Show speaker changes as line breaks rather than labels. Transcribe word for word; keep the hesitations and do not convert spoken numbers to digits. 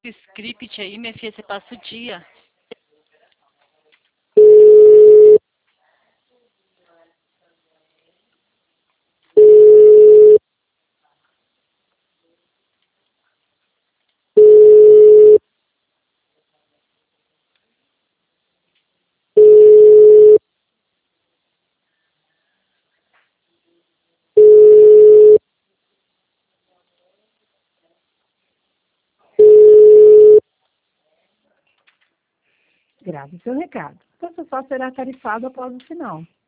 Script aí, minha filha, você passa o dia.
Grave seu recado. Seu só será tarifado após o sinal.